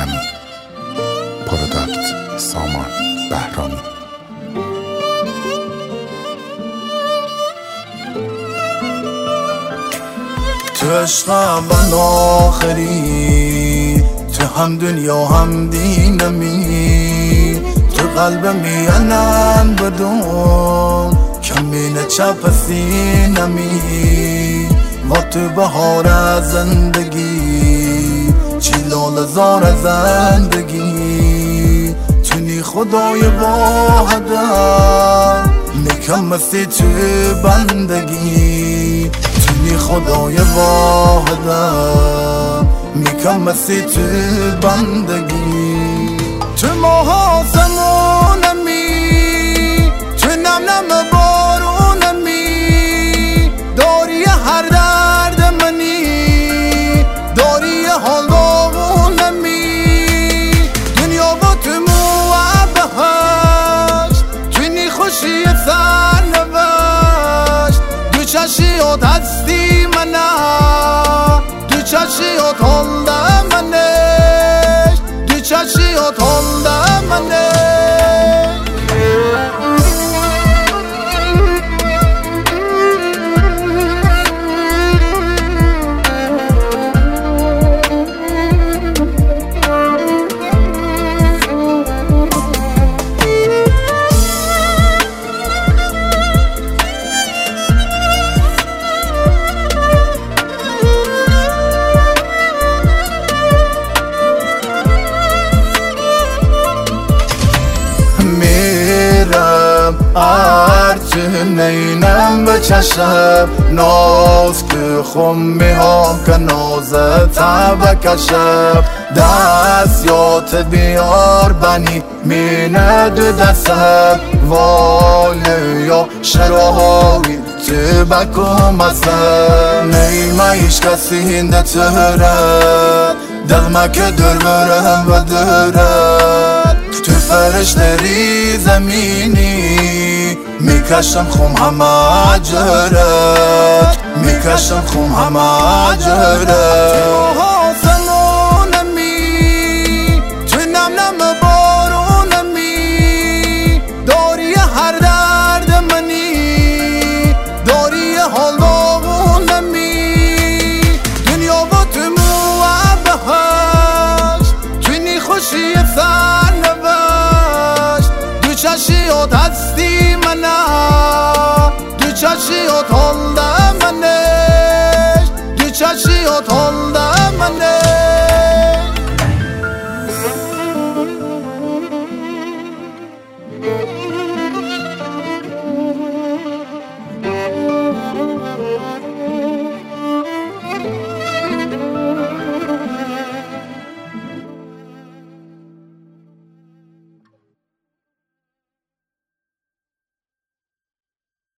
عالمی. پروداکت سامان بهرامی. تو عشقم من آخری، تو هم دنیا هم دینمی، تو قلبمی انن بدون کمینه چپ سینمی. و تو بهار زندگی چیلال زار زندگی، تونی خدای واحدم نکمسی تو بندگی، تونی خدای واحدم میکمسی تو بندگی. تو ماه آسمونمی، تو نم نم بارونمی، داری هر درد منی، داری حال داغونمی. دنیا با تو موبهشت، تونی خوشی سرنوشت. دو چشیات هستی منه، دو چشیات حالده منش، دو چشیات حالده منش. هرچه نینم به چشم، ناز که خم میام که نازت بکشم. دستیات بیار بنی مینه دو دستم، والی یا شراوی تو بکم ازم. نیمه ایش کسی هنده تهره، دلمه که در برم و دره. تو فرشتری زمینی، میکشم خم همه جرت، میکشم خم همه جرت. تو آسمونمی، تو نم نم بارونمی، داری هر درد منی، داری حال داغونمی. دنیا با تو موبهشت، تونی خوشی سرنوشت. دو چشیات هستی منه، دو چشیات حالده منش، دو چشیات حالده منش.